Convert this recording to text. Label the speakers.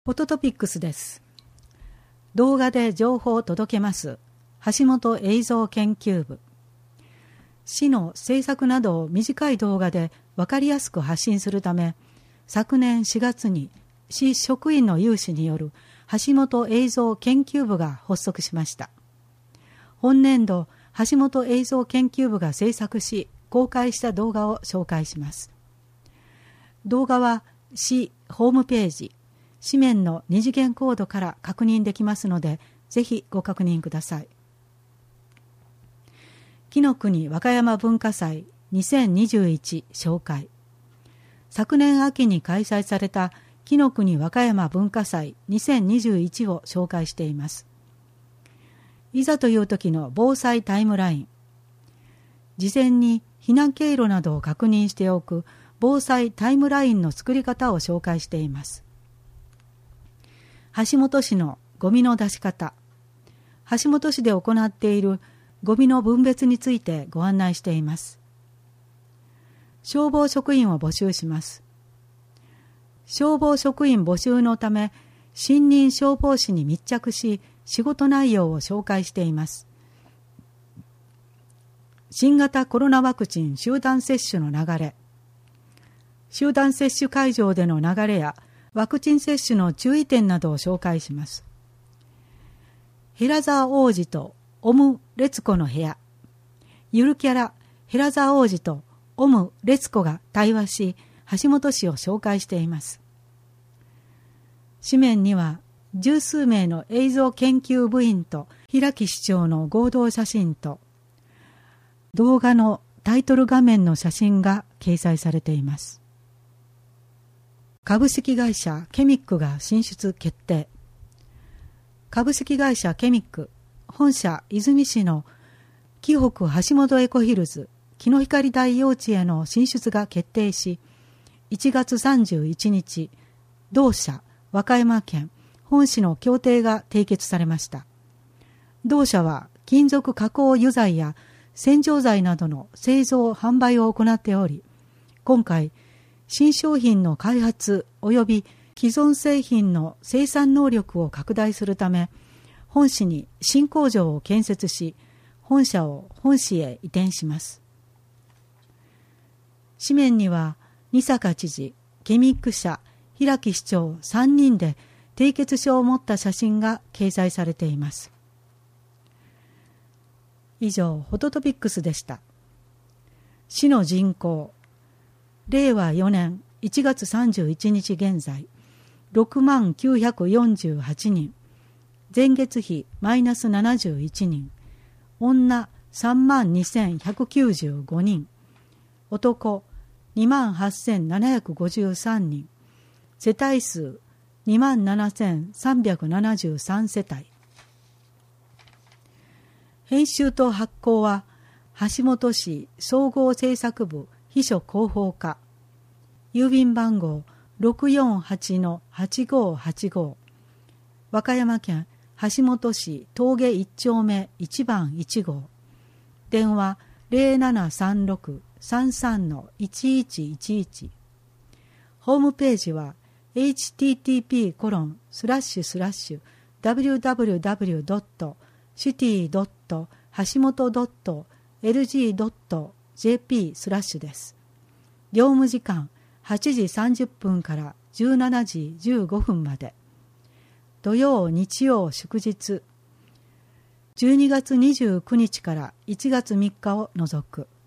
Speaker 1: フォトトピックスです。動画で情報を届けます橋本映像研究部。市の政策などを短い動画で分かりやすく発信するため、昨年4月に市職員の有志による橋本映像研究部が発足しました。本年度、橋本映像研究部が制作し公開した動画を紹介します。動画は市ホームページ、紙面の二次元コードから確認できますので、ぜひご確認ください。紀の国和歌山文化祭2021紹介。昨年秋に開催された紀の国和歌山文化祭2021を紹介しています。いざという時の防災タイムライン。事前に避難経路などを確認しておく防災タイムラインの作り方を紹介しています。橋本市のゴミの出し方。橋本市で行っているゴミの分別についてご案内しています。消防職員を募集します。消防職員募集のため、新任消防士に密着し、仕事内容を紹介しています。新型コロナワクチン集団接種の流れ。集団接種会場での流れや、ワクチン接種の注意点などを紹介します。ヘラザー王子とオム・レツコの部屋。ゆるキャラヘラザー王子とオム・レツコが対話し、橋本市を紹介しています。紙面には十数名の映像研究部員と平木市長の合同写真と、動画のタイトル画面の写真が掲載されています。株式会社ケミックが進出決定。株式会社ケミック、本社和泉市の紀北橋本エコヒルズ日の光台幼稚への進出が決定し、1月31日、同社和歌山県本市の協定が締結されました。同社は金属加工油剤や洗浄剤などの製造販売を行っており、今回新商品の開発及び既存製品の生産能力を拡大するため、本市に新工場を建設し、本社を本市へ移転します。紙面には、仁坂知事、ケミック社、平木市長3人で締結書を持った写真が掲載されています。以上、フォトトピックスでした。市の人口。令和4年1月31日現在、6948人。前月比マイナス71人。女32195人。男28753人。世帯数27373世帯。編集と発行は橋本市総合政策部秘書広報課。郵便番号 648-8585。和歌山県橋本市峠1丁目1番1号。電話 0736-33-1111。ホームページは http://www.city.hashimoto.lg.jp/ です。業務時間8時30分から17時15分まで。土曜、日曜、祝日。12月29日から1月3日を除く。